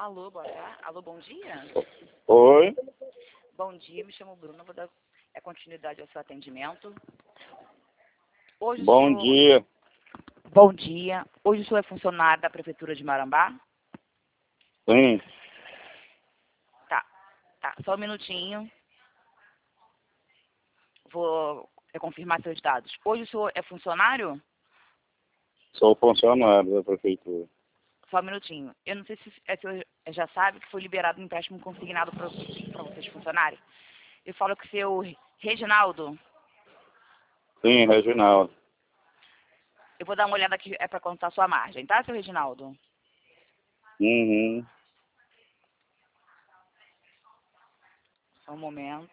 Alô, boa tarde. Alô, bom dia. Oi, Bom dia, me chamo Bruna, vou dar continuidade ao seu atendimento. Hoje bom dia. Bom dia. Hoje o senhor é funcionário da Prefeitura de Marambá? Sim, Tá. Só um minutinho. Vou confirmar seus dados. Hoje o senhor é funcionário? sou funcionário da prefeitura. Só um minutinho. Eu não sei se o senhor já sabe que foi liberado um empréstimo consignado para vocês funcionários. Eu falo que o seu Reginaldo. Sim, Reginaldo. Eu vou dar uma olhada aqui, é para contar sua margem, tá, seu Reginaldo? Uhum. Só um momento.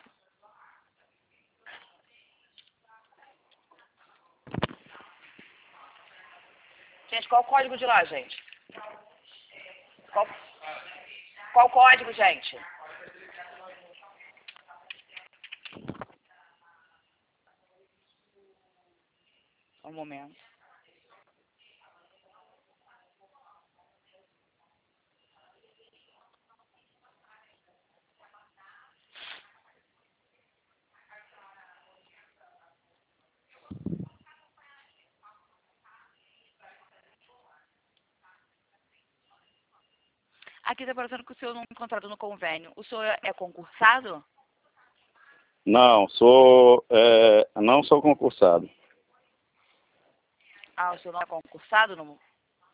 Gente, qual o código de lá, gente? Qual o código, gente? Só um momento. Aqui está parecendo que o senhor não é contrato no convênio. O senhor é concursado? Não, não sou concursado. Ah, o senhor não é concursado